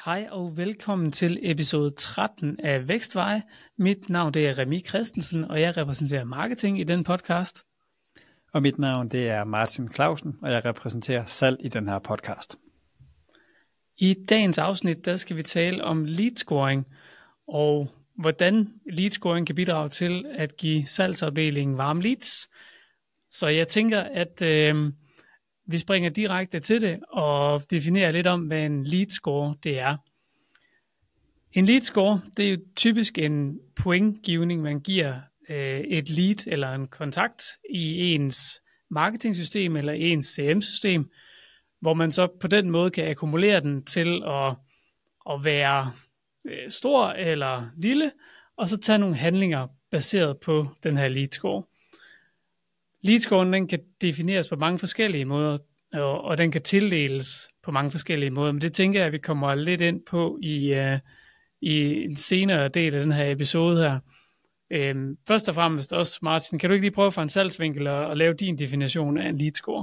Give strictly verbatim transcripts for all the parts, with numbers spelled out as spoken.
Hej og velkommen til episode tretten af Vækstveje. Mit navn det er Remi Christensen, og jeg repræsenterer marketing i den podcast. Og mit navn det er Martin Clausen, og jeg repræsenterer salg i den her podcast. I dagens afsnit der skal vi tale om lead scoring, og hvordan lead scoring kan bidrage til at give salgsafdelingen varme leads. Så jeg tænker, at øh, vi springer direkte til det og definerer lidt om, hvad en lead score det er. En lead score, det er jo typisk en pointgivning, man giver øh, et lead eller en kontakt i ens marketingsystem eller ens C M-system, hvor man så på den måde kan akkumulere den til at, at være øh, stor eller lille, og så tage nogle handlinger baseret på den her lead score. Lead scoren den kan defineres på mange forskellige måder, og, og den kan tildeles på mange forskellige måder, men det tænker jeg, at vi kommer lidt ind på i, uh, i en senere del af den her episode her. Øhm, først og fremmest også, Martin, kan du ikke lige prøve fra en salgsvinkel at, at lave din definition af en lead score?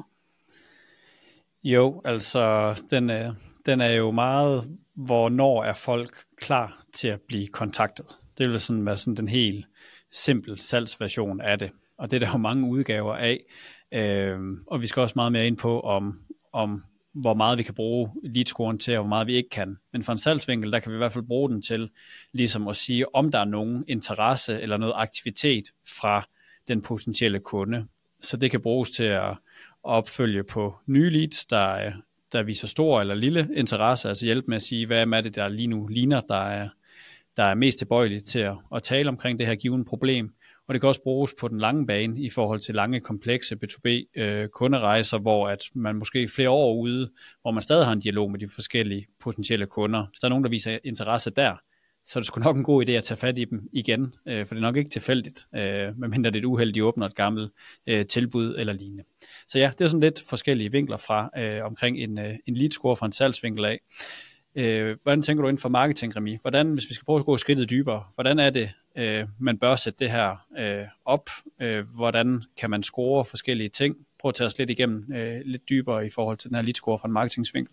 Jo, altså den er, den er jo meget, hvornår er folk klar til at blive kontaktet. Det vil sådan være sådan den helt simpel salgsversion af det. Og det er der jo mange udgaver af, øh, og vi skal også meget mere ind på, om, om hvor meget vi kan bruge lead-scoren til, og hvor meget vi ikke kan. Men fra en salgsvinkel, der kan vi i hvert fald bruge den til, ligesom at sige, om der er nogen interesse eller noget aktivitet fra den potentielle kunde. Så det kan bruges til at opfølge på nye leads, der, der viser stor eller lille interesse, altså hjælpe med at sige, hvad er det, der lige nu ligner, der er, der er mest tilbøjeligt til at, at tale omkring det her givne problem. Og det kan også bruges på den lange bane i forhold til lange, komplekse B to B øh, kunderejser, hvor at man måske flere år ude, hvor man stadig har en dialog med de forskellige potentielle kunder. Hvis der er nogen, der viser interesse der, så er det sgu nok en god idé at tage fat i dem igen, øh, for det er nok ikke tilfældigt, øh, medmindre det er et uheld, de åbner et gammelt øh, tilbud eller lignende. Så ja, det er sådan lidt forskellige vinkler fra øh, omkring en, øh, en lead score fra en salgsvinkel af. Øh, hvordan tænker du inden for marketing, Remi? Hvordan, hvis vi skal prøve at gå skridtet dybere, hvordan er det, øh, man bør sætte det her øh, op? Øh, hvordan kan man score forskellige ting? Prøv at tage os lidt igennem, øh, lidt dybere i forhold til den her lead score fra en marketingsvinkel.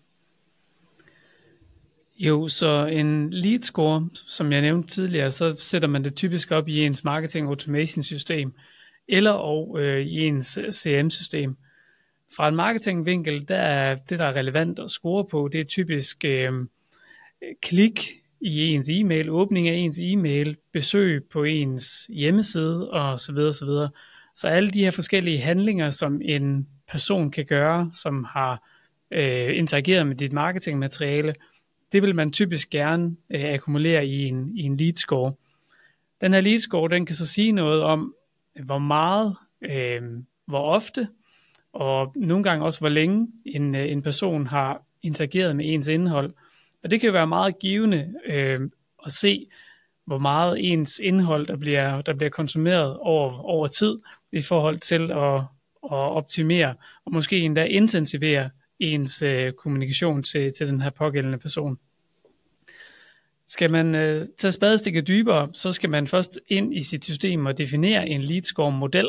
Jo, så en lead score, som jeg nævnte tidligere, så sætter man det typisk op i ens marketing automation system, eller og øh, i ens C M-system. Fra en marketingvinkel, der er det, der er relevant at score på, det er typisk øh, klik i ens e-mail, åbning af ens e-mail, besøg på ens hjemmeside osv. osv. Så alle de her forskellige handlinger, som en person kan gøre, som har øh, interageret med dit marketingmateriale, det vil man typisk gerne øh, akkumulere i en, i en lead score. Den her lead score, den kan så sige noget om, hvor meget, øh, hvor ofte, og nogle gange også hvor længe en, en person har interageret med ens indhold. Og det kan jo være meget givende øh, at se, hvor meget ens indhold, der bliver, der bliver konsumeret over, over tid, i forhold til at, at optimere, og måske endda intensivere ens øh, kommunikation til, til den her pågældende person. Skal man øh, tage spadestikket dybere, så skal man først ind i sit system og definere en lead score model.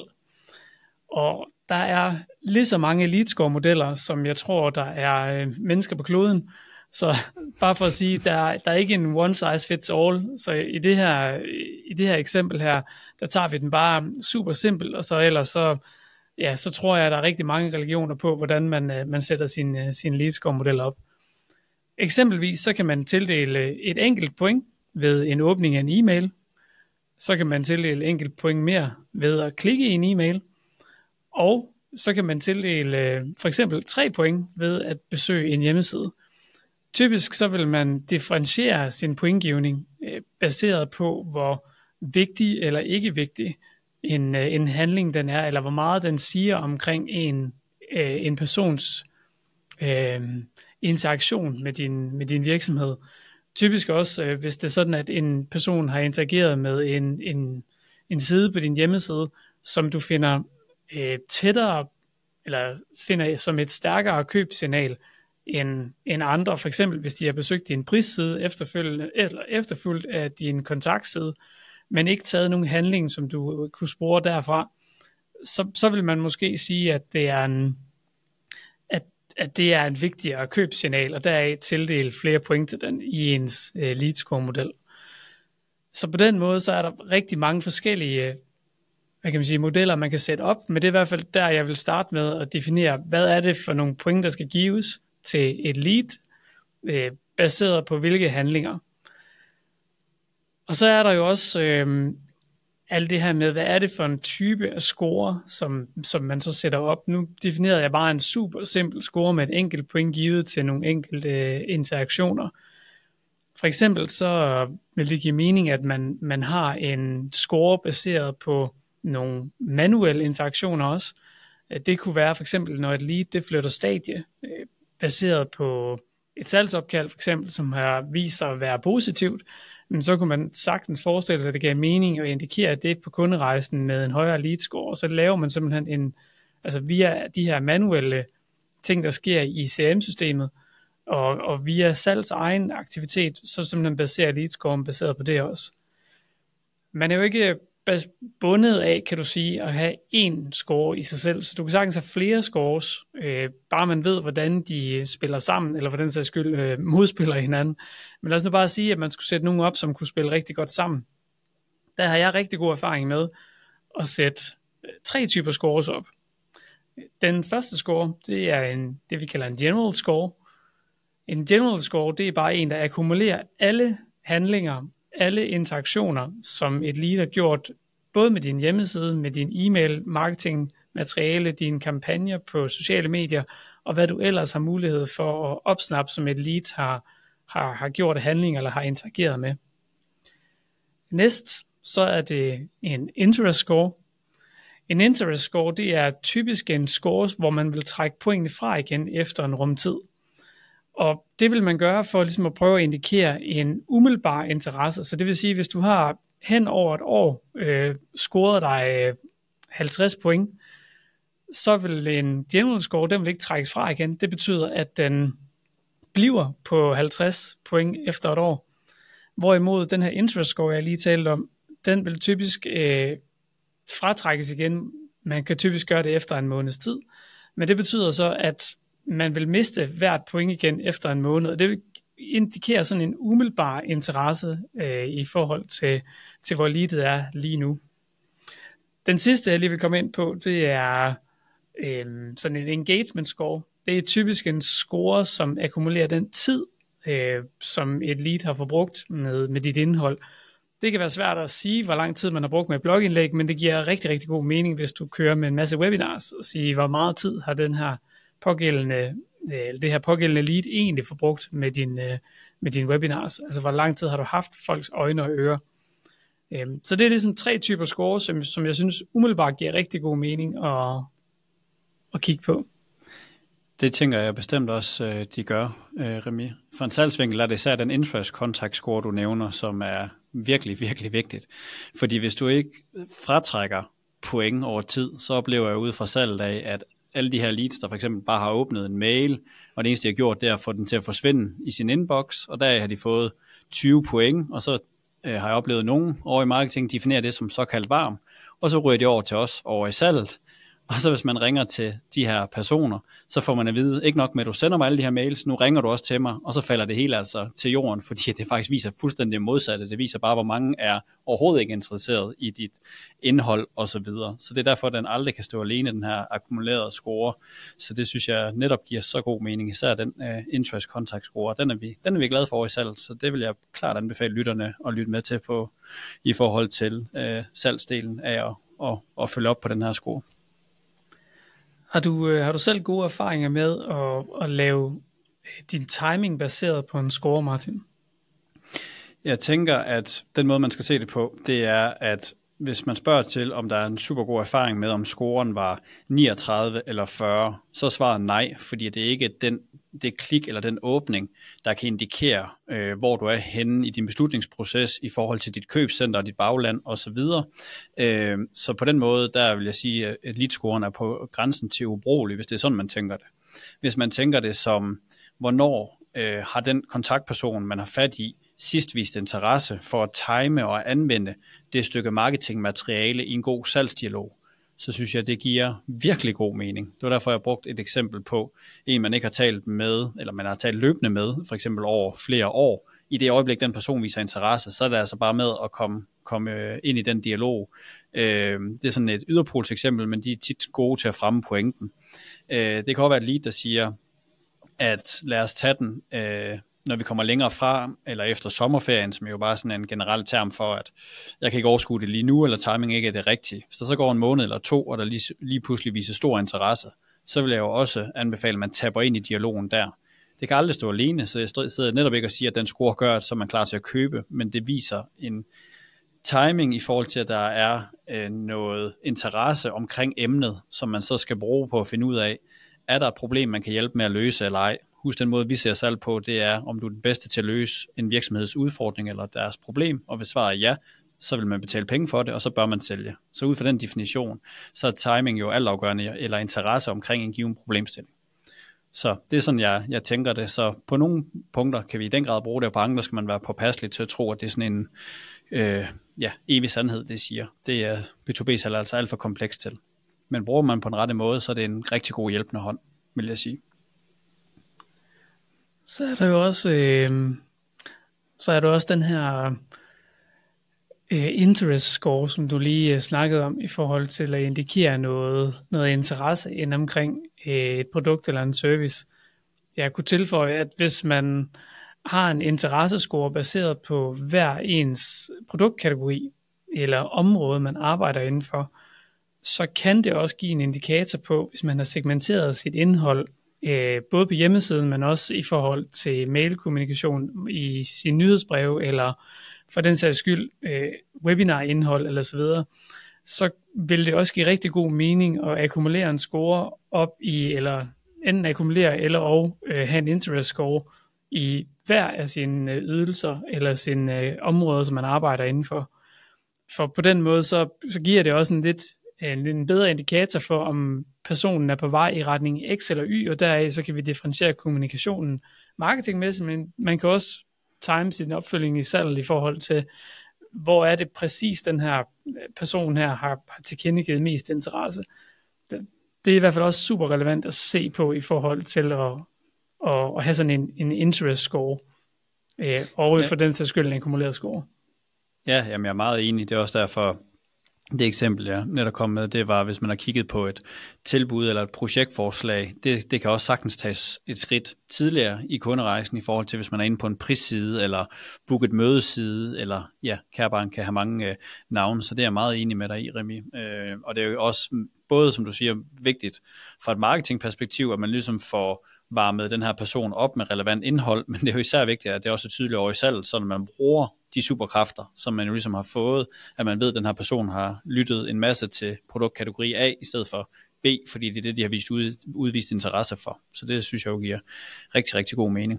Og der er lige så mange lead score modeller, som jeg tror, der er øh, mennesker på kloden. Så bare for at sige, der, der er ikke en one size fits all. Så i det her, i det her eksempel her, der tager vi den bare super simpelt, og så ellers så, ja, så tror jeg, at der er rigtig mange religioner på, hvordan man, øh, man sætter sin, øh, sin lead score model op. Eksempelvis så kan man tildele et enkelt point ved en åbning af en e-mail. Så kan man tildele et enkelt point mere ved at klikke i en e-mail. Og så kan man tildele for eksempel tre point ved at besøge en hjemmeside. Typisk så vil man differentiere sin pointgivning baseret på, hvor vigtig eller ikke vigtig en, en handling den er, eller hvor meget den siger omkring en, en persons øh, interaktion med din, med din virksomhed. Typisk også, øh, hvis det er sådan, at en person har interageret med en, en, en side på din hjemmeside, som du finder øh, tættere, eller finder som et stærkere købssignal end, end andre. For eksempel, hvis de har besøgt din prisside efterfølgende, eller efterfulgt af din kontaktside, men ikke taget nogen handling, som du kunne spore derfra, så, så vil man måske sige, at det er en at det er en vigtigere købssignal, og deraf tildele flere point til den i ens øh, lead score model. Så på den måde, så er der rigtig mange forskellige hvad kan man sige, modeller, man kan sætte op, men det er i hvert fald der, jeg vil starte med at definere, hvad er det for nogle point, der skal gives til et lead, øh, baseret på hvilke handlinger. Og så er der jo også øh, alt det her med, hvad er det for en type af score, som, som man så sætter op. Nu definerede jeg bare en super simpel score med et enkelt point givet til nogle enkelte øh, interaktioner. For eksempel så vil det give mening, at man, man har en score baseret på nogle manuelle interaktioner også. Det kunne være for eksempel, når et lead det flytter stadie, øh, baseret på et salgsopkald for eksempel, som har vist sig at være positivt, men så kunne man sagtens forestille sig, at det gav mening at indikere det på kunderejsen med en højere lead score, og så laver man simpelthen en, altså via de her manuelle ting, der sker i C R M-systemet, og, og via salgs egen aktivitet, så simpelthen baserer lead scoren baseret på det også. Man er jo ikke bundet af, kan du sige, at have én score i sig selv, så du kan sagtens have flere scores, øh, bare man ved, hvordan de spiller sammen, eller hvordan sags skyld øh, modspiller hinanden. Men lad os nu bare sige, at man skulle sætte nogen op, som kunne spille rigtig godt sammen. Der har jeg rigtig god erfaring med at sætte øh, tre typer scores op. Den første score, det er en, det vi kalder en general score. En general score, det er bare en, der akkumulerer alle handlinger, alle interaktioner, som et lead har gjort, både med din hjemmeside, med din e-mail, marketing, materiale, dine kampagner på sociale medier, og hvad du ellers har mulighed for at opsnappe, som et lead har, har, har gjort handling eller har interageret med. Næst, så er det en interest score. En interest score, det er typisk en score, hvor man vil trække pointene fra igen efter en rumtid. Og det vil man gøre for ligesom at prøve at indikere en umiddelbar interesse. Så det vil sige, hvis du har hen over et år øh, scoret dig halvtreds point, så vil en general score, den vil ikke trækkes fra igen. Det betyder, at den bliver på halvtreds point efter et år. Hvorimod den her interest score, jeg lige talte om, den vil typisk øh, fratrækkes igen. Man kan typisk gøre det efter en måneds tid. Men det betyder så, at man vil miste hvert point igen efter en måned, og det indikerer sådan en umiddelbar interesse øh, i forhold til, til, hvor leadet er lige nu. Den sidste, jeg lige vil komme ind på, det er øh, sådan en engagement score. Det er typisk en score, som akkumulerer den tid, øh, som et lead har forbrugt med, med dit indhold. Det kan være svært at sige, hvor lang tid man har brugt med et blogindlæg, men det giver rigtig, rigtig god mening, hvis du kører med en masse webinars, og sige, hvor meget tid har den her pågældende, det her pågældende lead egentlig forbrugt med din, med dine webinars. Altså, hvor lang tid har du haft folks øjne og ører. Så det er ligesom tre typer scores, som, som jeg synes umiddelbart giver rigtig god mening at, at kigge på. Det tænker jeg bestemt også, de gør, Remi. For en salgsvinkel er det især den interest contact score, du nævner, som er virkelig, virkelig vigtigt. Fordi hvis du ikke fratrækker point over tid, så oplever jeg ud fra salget af, at alle de her leads, der for eksempel bare har åbnet en mail, og det eneste, de har gjort, det er at få den til at forsvinde i sin inbox, og der har de fået tyve point, og så øh, har jeg oplevet nogen over i marketing, definerer det som såkaldt varm, og så ryger de over til os over i salget. Og så hvis man ringer til de her personer, så får man at vide, ikke nok med, at du sender mig alle de her mails, nu ringer du også til mig, og så falder det hele altså til jorden, fordi det faktisk viser fuldstændig modsatte. Det viser bare, hvor mange er overhovedet ikke interesseret i dit indhold og så videre. Så det er derfor, at den aldrig kan stå alene, den her akkumulerede score. Så det synes jeg netop giver så god mening, især den uh, interest contact score. Den er, vi, den er vi glade for over i salg, så det vil jeg klart anbefale lytterne at lytte med til på i forhold til uh, salgsdelen af at, at, at følge op på den her score. Har du, øh, har du selv gode erfaringer med at, at lave din timing baseret på en score, Martin? Jeg tænker, at den måde, man skal se det på, det er, at hvis man spørger til, om der er en super god erfaring med, om scoren var niogtredive eller fyrre, så er svaret nej, fordi det er ikke den, det klik eller den åbning, der kan indikere, øh, hvor du er henne i din beslutningsproces i forhold til dit købscenter og dit bagland osv. Øh, så på den måde, der vil jeg sige, at leadscoren er på grænsen til ubrugelig, hvis det er sådan, man tænker det. Hvis man tænker det som, hvornår øh, har den kontaktperson, man har fat i, sidst vist interesse for at time og anvende det stykke marketingmateriale i en god salgsdialog, så synes jeg, det giver virkelig god mening. Det var derfor, jeg brugte et eksempel på en, man ikke har talt med, eller man har talt løbende med, for eksempel over flere år. I det øjeblik, den person viser interesse, så er det altså bare med at komme, komme ind i den dialog. Øh, det er sådan et yderpols eksempel, men de er tit gode til at fremme pointen. Øh, det kan også være et lead, der siger, at lad os tage den, øh, når vi kommer længere fra, eller efter sommerferien, som er jo bare sådan en generel term for, at jeg kan ikke overskue det lige nu, eller timing ikke er det rigtige. Hvis der så går en måned eller to, og der lige, lige pludselig viser stor interesse, så vil jeg jo også anbefale, at man tapper ind i dialogen der. Det kan aldrig stå alene, så jeg sidder netop ikke og siger, at den score gør, så er man klar til at købe, men det viser en timing i forhold til, at der er øh, noget interesse omkring emnet, som man så skal bruge på at finde ud af, er der et problem, man kan hjælpe med at løse eller ej. Husk, den måde, vi ser salg på, det er, om du er den bedste til at løse en virksomheds udfordring eller deres problem, og hvis svaret er ja, så vil man betale penge for det, og så bør man sælge. Så ud fra den definition, så er timing jo altafgørende, eller interesse omkring en given problemstilling. Så det er sådan, jeg, jeg tænker det. Så på nogle punkter kan vi i den grad bruge det, og på andre skal man være påpasselig til at tro, at det er sådan en øh, ja, evig sandhed, det siger. Det er B to B-salg altså alt for komplekst til. Men bruger man på den rette måde, så er det en rigtig god hjælpende hånd, vil jeg sige. Så er der jo også, øh, så er der også den her øh, interest score, som du lige øh, snakkede om, i forhold til at indikere noget, noget interesse ind omkring øh, et produkt eller en service. Jeg kunne tilføje, at hvis man har en interessescore baseret på hver ens produktkategori eller område, man arbejder indenfor, så kan det også give en indikator på, hvis man har segmenteret sit indhold, øh, både på hjemmesiden, men også i forhold til mailkommunikation i sine nyhedsbreve, eller for den sags skyld øh, webinar-indhold eller så videre, så vil det også give rigtig god mening at akkumulere en score op i, eller enten akkumulere eller og øh, have en interest score i hver af sine øh, ydelser eller sine øh, områder, som man arbejder indenfor. For på den måde, så, så giver det også en lidt en, en bedre indikator for, om personen er på vej i retning X eller Y, og deraf så kan vi differentiere kommunikationen marketingmæssigt, men man kan også time sin opfølging i salg i forhold til, hvor er det præcis den her person her har, har tilkendegivet mest interesse. Det, det er i hvert fald også super relevant at se på i forhold til at, at, at have sådan en, en interest score, øh, og ja. For den til skyld en akkumuleret score. Ja, jamen jeg er meget enig. Det er også derfor, det eksempel, jeg netop kom med, det var, hvis man har kigget på et tilbud eller et projektforslag, det, det kan også sagtens tages et skridt tidligere i kunderejsen i forhold til, hvis man er inde på en prisside, eller booket mødeside, eller ja, Kærbarn kan have mange øh, navne, så det er jeg meget enig med dig i, Remi. Øh, og det er jo også både, som du siger, vigtigt fra et marketingperspektiv, at man ligesom får varmet den her person op med relevant indhold, men det er jo især vigtigt, at det også er tydeligt over i salg, så når man bruger de superkræfter, som man jo ligesom har fået, at man ved, at den her person har lyttet en masse til produktkategori A, i stedet for B, fordi det er det, de har vist ud, udvist interesse for. Så det synes jeg jo giver rigtig, rigtig god mening.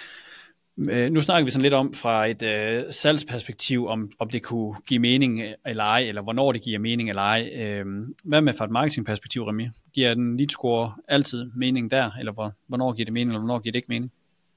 Nu snakker vi sådan lidt om fra et øh, salgsperspektiv, om, om det kunne give mening eller ej, eller hvornår det giver mening eller ej. Øh, hvad med fra et marketingperspektiv, Remi? Giver den lead score altid mening der, eller hvor, hvornår giver det mening, eller hvornår giver det ikke mening?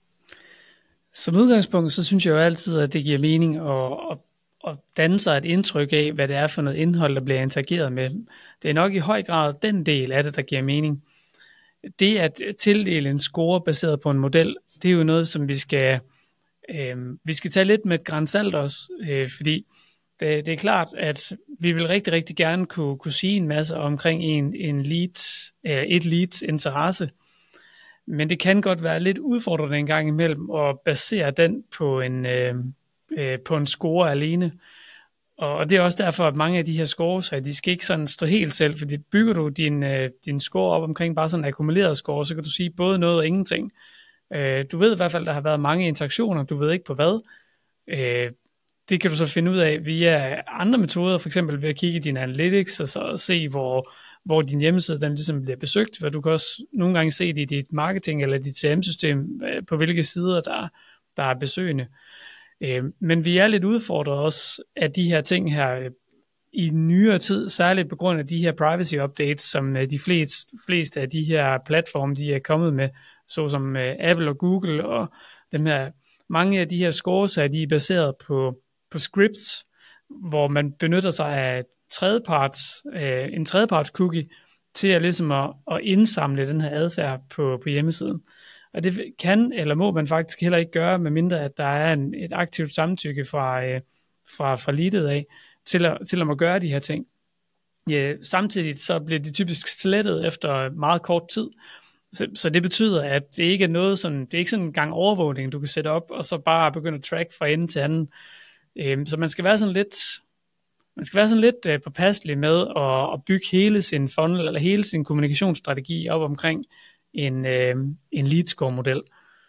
Som udgangspunkt, så synes jeg jo altid, at det giver mening at, at, at danne sig et indtryk af, hvad det er for noget indhold, der bliver interageret med. Det er nok i høj grad den del af det, der giver mening. Det at tildele en score baseret på en model, det er jo noget, som vi skal, øh, vi skal tage lidt med et gran salt også, øh, fordi det, det er klart, at vi vil rigtig, rigtig gerne kunne, kunne sige en masse omkring en, en lead, øh, et leads interesse, men det kan godt være lidt udfordrende en gang imellem at basere den på en, øh, øh, på en score alene. Og det er også derfor, at mange af de her scores, de skal ikke sådan stå helt selv, fordi bygger du din, øh, din score op omkring bare sådan en akkumuleret score, så kan du sige både noget og ingenting. Øh, du ved i hvert fald, at der har været mange interaktioner, du ved ikke på hvad. Øh, det kan du så finde ud af via andre metoder, for eksempel ved at kigge i din analytics, og så se, hvor, hvor din hjemmeside den ligesom bliver besøgt, og du kan også nogle gange se det i dit marketing eller dit C R M-system, på hvilke sider der, der er besøgende. Øh, men vi er lidt udfordret også af de her ting her i nyere tid, særligt på grund af de her privacy updates, som de fleste, fleste af de her platforme, de er kommet med, såsom Apple og Google, og dem her, mange af de her scores er de baseret på, på scripts, hvor man benytter sig af tredjeparts, øh, en tredjeparts cookie til at, ligesom at, at indsamle den her adfærd på, på hjemmesiden. Og det kan eller må man faktisk heller ikke gøre, medmindre at der er en, et aktivt samtykke fra, øh, fra, fra leadet af, til at, til at må gøre de her ting. Ja, samtidig så bliver det typisk slettet efter meget kort tid. Så, så det betyder, at det ikke er noget sådan, det er ikke sådan en gang overvågning, du kan sætte op, og så bare begynde at track fra ende til anden. Øhm, så man skal være sådan lidt, man skal være sådan lidt øh, påpasselig med at, at bygge hele sin funnel, eller hele sin kommunikationsstrategi op omkring en, øh, en lead score model.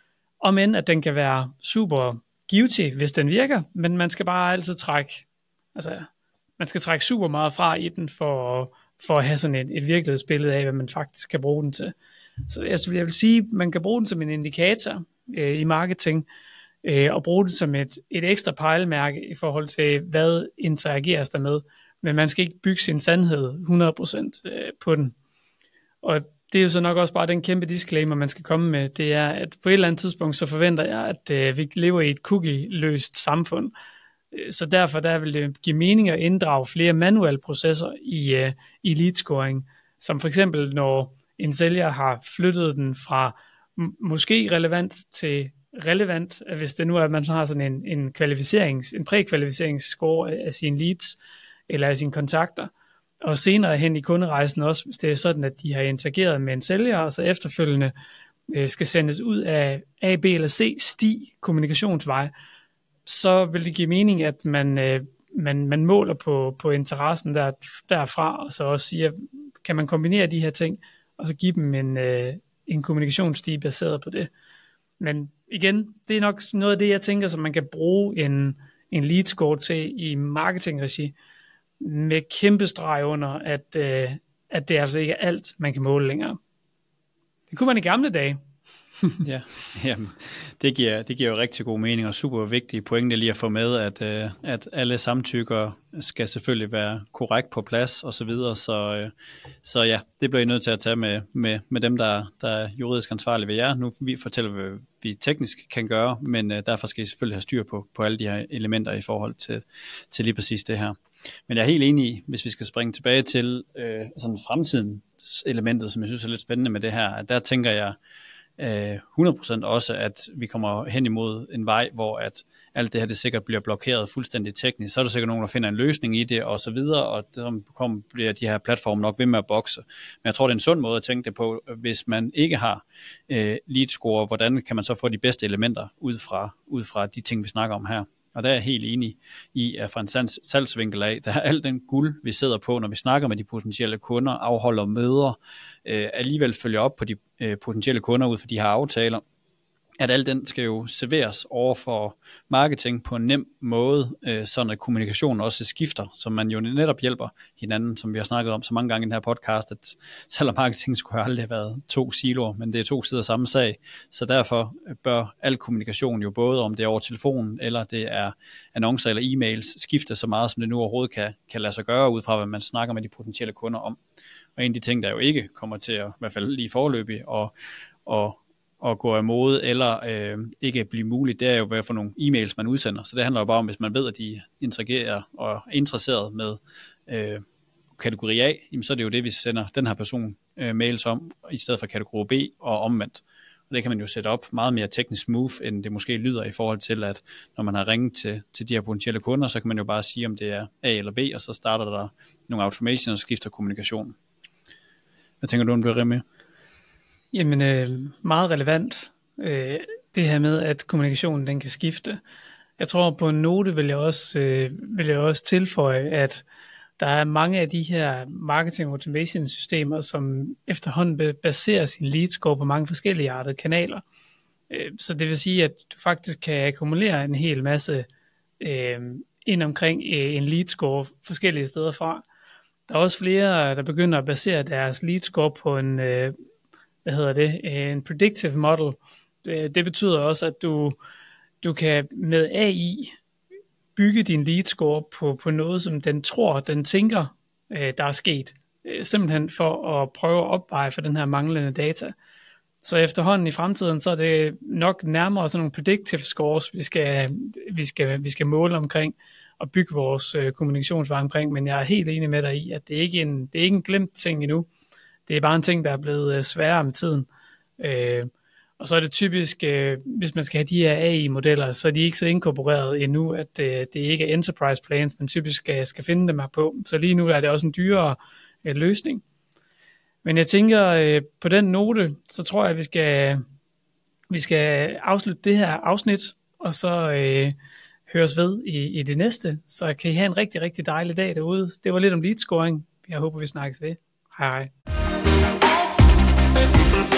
Om end at den kan være super givtig, hvis den virker, men man skal bare altid trække, altså man skal trække super meget fra i den, for, for at have sådan et, et virkelighedsbillede af, hvad man faktisk kan bruge den til. Så altså, jeg vil sige, man kan bruge den som en indikator øh, i marketing, øh, og bruge det som et, et ekstra pejlemærke i forhold til, hvad interageres der med, men man skal ikke bygge sin sandhed hundrede procent øh, på den. Og det er jo så nok også bare den kæmpe disclaimer, man skal komme med, det er, at på et eller andet tidspunkt, så forventer jeg, at øh, vi lever i et cookie-løst samfund. Så derfor der vil det give mening at inddrage flere manuelle processer i, uh, i lead scoring, som for eksempel når en sælger har flyttet den fra m- måske relevant til relevant, hvis det nu er, at man så har sådan en, en, kvalificerings, en prækvalificeringsscore af, af sine leads eller af sine kontakter, og senere hen i kunderejsen også, hvis det er sådan, at de har interageret med en sælger, og så efterfølgende øh, skal sendes ud af A, B eller C sti kommunikationsvej, så vil det give mening, at man, øh, man, man måler på, på interessen der, derfra, og så også siger, kan man kombinere de her ting, og så give dem en, øh, en kommunikationsstige baseret på det. Men igen, det er nok noget af det, jeg tænker, som man kan bruge en, en lead score til i marketingregi, med kæmpe streg under, at, øh, at det altså ikke er alt, man kan måle længere. Det kunne man i gamle dage. Ja, jamen, det giver, det giver jo rigtig god mening og super vigtige pointe lige at få med, at, øh, at alle samtykker skal selvfølgelig være korrekt på plads og så videre, så, øh, så ja, det bliver I nødt til at tage med, med, med dem, der, der er juridisk ansvarlige ved jer. Nu vi fortæller, hvad vi teknisk kan gøre, men øh, derfor skal I selvfølgelig have styr på, på alle de her elementer i forhold til, til lige præcis det her. Men jeg er helt enig i, hvis vi skal springe tilbage til øh, sådan fremtidens elementet, som jeg synes er lidt spændende med det her, at der tænker jeg, hundrede procent også, at vi kommer hen imod en vej, hvor at alt det her det sikkert bliver blokeret fuldstændig teknisk. Så er der sikkert nogen, der finder en løsning i det, og så videre, og så kommer, bliver de her platforme nok ved med at bokse. Men jeg tror, det er en sund måde at tænke det på, hvis man ikke har øh, lead score, hvordan kan man så få de bedste elementer ud fra, ud fra de ting, vi snakker om her. Og der er jeg helt enig i, at fra en salgsvinkel af, der er alt den guld, vi sidder på, når vi snakker med de potentielle kunder, afholder møder, øh, alligevel følger op på de øh, potentielle kunder ud for de her aftaler, at alt den skal jo serveres over for marketing på en nem måde, øh, sådan at kommunikationen også skifter, så man jo netop hjælper hinanden, som vi har snakket om så mange gange i den her podcast, at salg og marketing skulle aldrig have været to siloer, men det er to sider samme sag, så derfor bør al kommunikation jo både om det er over telefonen, eller det er annoncer eller e-mails, skifte så meget, som det nu overhovedet kan, kan lade sig gøre, ud fra hvad man snakker med de potentielle kunder om. Og en af de ting, der jo ikke kommer til at, i hvert fald lige foreløbig, og, og og gå imod, eller øh, ikke blive muligt, det er jo, hvad for nogle e-mails, man udsender. Så det handler jo bare om, hvis man ved, at de interagerer og er interesseret med øh, kategori A, jamen, så er det jo det, vi sender den her person øh, mails om, i stedet for kategori B og omvendt. Og det kan man jo sætte op meget mere teknisk smooth, end det måske lyder i forhold til, at når man har ringet til, til de her potentielle kunder, så kan man jo bare sige, om det er A eller B, og så starter der nogle automation og skifter kommunikationen. Hvad tænker du om det, Remi? Jamen, øh, meget relevant, øh, det her med, at kommunikationen den kan skifte. Jeg tror, på en note vil jeg også, øh, vil jeg også tilføje, at der er mange af de her marketing automation systemer, som efterhånden baserer sin lead score på mange forskellige artede kanaler. Øh, så det vil sige, at du faktisk kan akkumulere en hel masse øh, ind omkring øh, en lead score forskellige steder fra. Der er også flere, der begynder at basere deres lead score på en øh, hvad hedder det, en predictive model. Det, det betyder også, at du, du kan med A I bygge din lead score på, på noget, som den tror, den tænker, der er sket. Simpelthen for at prøve at opveje for den her manglende data. Så efterhånden i fremtiden, så er det nok nærmere sådan nogle predictive scores, vi skal, vi skal, vi skal måle omkring. at bygge vores øh, kommunikationsvej omkring, men jeg er helt enig med dig i, at det er ikke en, det er ikke en glemt ting endnu. Det er bare en ting, der er blevet øh, sværere med tiden. Øh, og så er det typisk, øh, hvis man skal have de her A I-modeller, så er de ikke så inkorporeret endnu, at øh, det ikke er enterprise plans, man typisk skal, skal finde dem her på. Så lige nu er det også en dyrere øh, løsning. Men jeg tænker, øh, på den note, så tror jeg, at vi skal, vi skal afslutte det her afsnit, og så øh, høres ved i, i det næste. Så kan I have en rigtig, rigtig dejlig dag derude. Det var lidt om lead scoring. Jeg håber, vi snakkes ved. Hej hej.